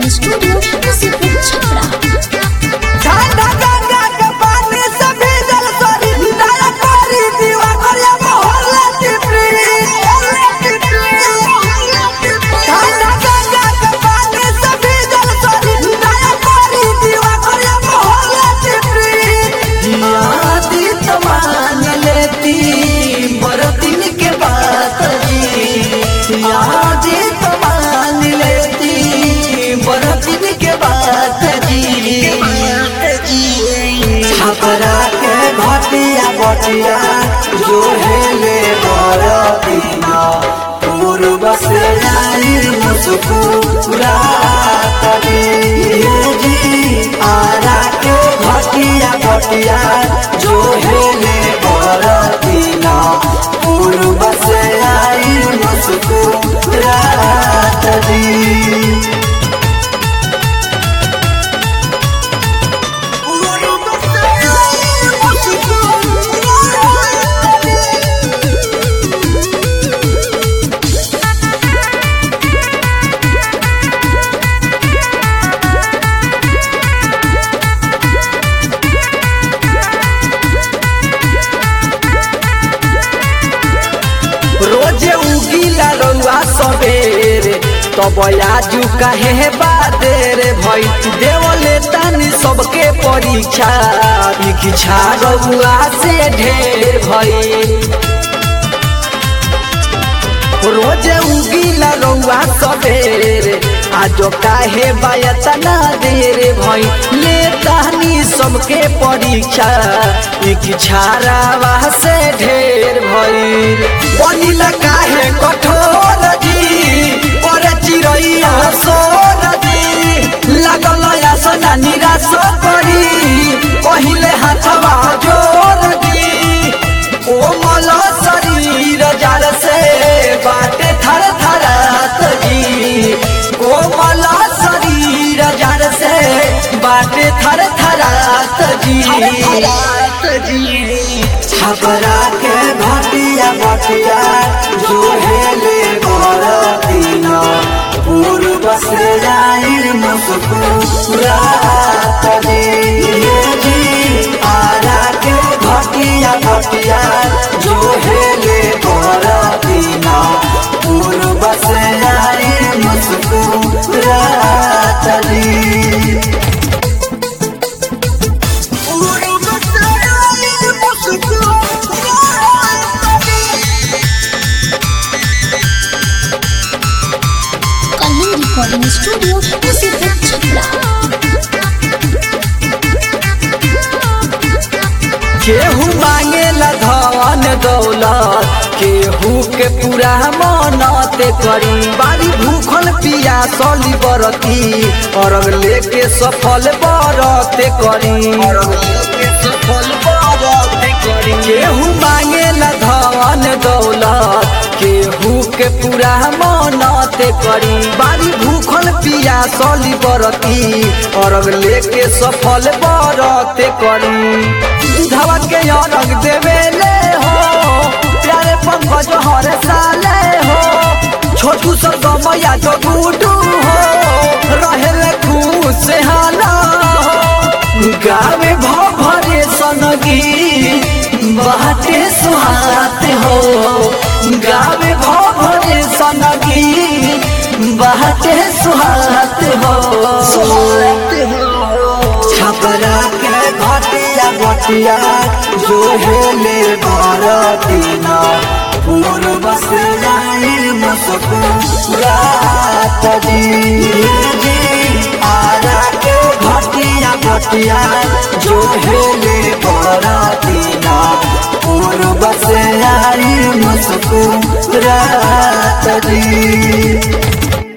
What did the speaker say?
Recording studio Nasibpur Chhapra. ठंडा गंगा के पानी से भीजल सोरी दया करी दीवा करिया मोहल्ला टिपरी। ठंडा गंगा के पानी से भीजल सोरी दया करी दीवा करिया मोहल्ला टिपरी। यादी तो मान लेती बरतिन के बात जी, यादी तो मान लेती बरतिन के बात जी। छपरा के घटिया बटिया जो हेले बरतिना पूर्व से आई मुस्कुरा जी। आरा के घटिया बटिया जो हेले बरतिना पूर्व से आई मुस्कुरा जी। रोजे उगीला रउआ सबेरे तब आजू काहे बादेर भई देवले तानी सबके परीक्षा इच्छा रउआ से ढेर भई। रोजे उगीला रउआ सबेरे आजो काहे बायतना देर भई ले तानी सबके परीक्षा इच्छा रउआ से ढेर भई। बनिला काहे कठोर जी पर चिरैया सोर जी लागल आसना निराश करी पहिले हाथवा जोर जी। कोमल शरीर जार से बाटे थर थरात जी, कोमल शरीर जार से बाटे थर थरात जी। छपरा के घटिया बटिया जो हेले बरतिना पूर्व से आई मुस्कुरा जी। आरा के घटिया बटिया जो हेले बरतिना पूर्व से आई मुस्कुरा जी। Recording studio Nasibpur Chhapra. केहू मांगेला धन दौलत केहू के पूरा मनते करी बारी भूखल पिया सली बरती अरग लेके सफल बरते करी। केहू मांगेला धन दौलत केहू के पूरा मनते करी बारी भूखल पिया सली बरती अरग लेके सफल बरते करी। धवा के अरग देवेले हो प्यारे पंकज हर साले हो छोटू सरगमया तो गुडू हो रहेले खुश हाला हो। गावे भरे सनगी बाटे सुहात हो, गावे भरे सनगी बाटे सुहात हो। छपरा के घटिया बटिया जो हेले बरतिना पूर्व से आई मुस्कुरा जी। आरा के घटिया बटिया जो हेले बरतिना पूर्व से आई मुस्कुरा जी।